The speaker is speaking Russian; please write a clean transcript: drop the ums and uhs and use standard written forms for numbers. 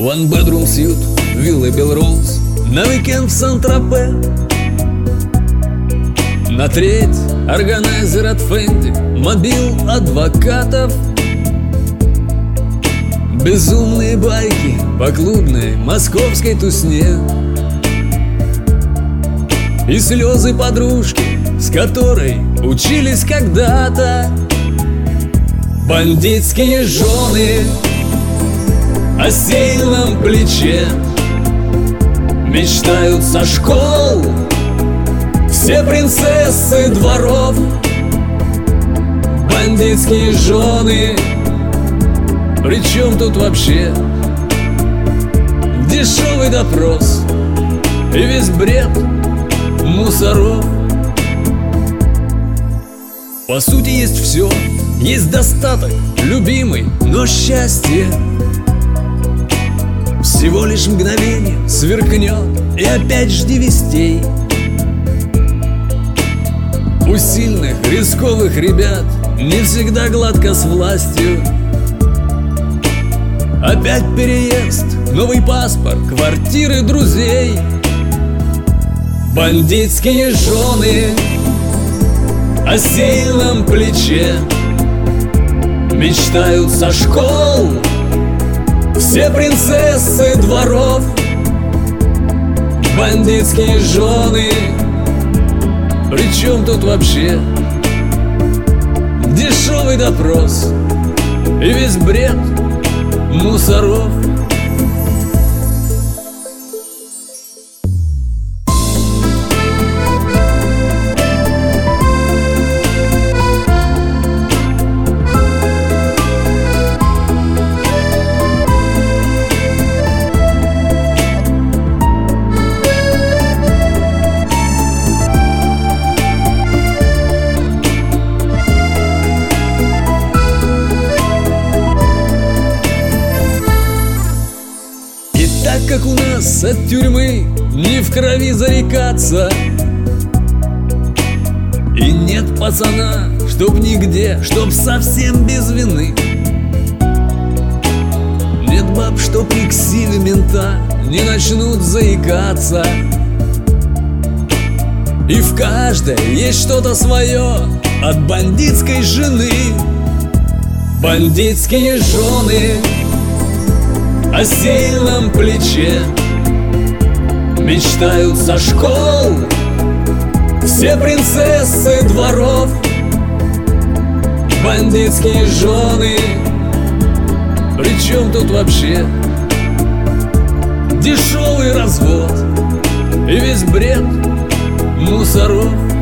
One bedroom suite, вилла Белроуз, на уикенд в Сан-Тропе. На треть органайзер от Фенди, мобил адвокатов. Безумные байки по клубной московской тусне. И слезы подружки, с которой учились когда-то. Бандитские жены о сильном плече мечтают со школ все принцессы дворов. Бандитские жены, при чем тут вообще дешевый допрос и весь бред мусоров? По сути есть все, есть достаток, любимый, но счастье всего лишь мгновение сверкнет, и опять жди вестей. У сильных, рисковых ребят не всегда гладко с властью. Опять переезд, новый паспорт, квартиры друзей. Бандитские жены о сильном плече мечтают со школ все принцессы дворов. Бандитские жены, при чем тут вообще дешевый допрос и весь бред мусоров? Так как у нас от тюрьмы не в крови зарекаться, и нет пацана, чтоб нигде, чтоб совсем без вины. Нет баб, что при ксиве мента не начнут заикаться. И в каждой есть что-то свое от бандитской жены. Бандитские жены о сильном плече мечтают со школ все принцессы дворов. Бандитские жены, при чем тут вообще дешевый развод и весь бред мусоров?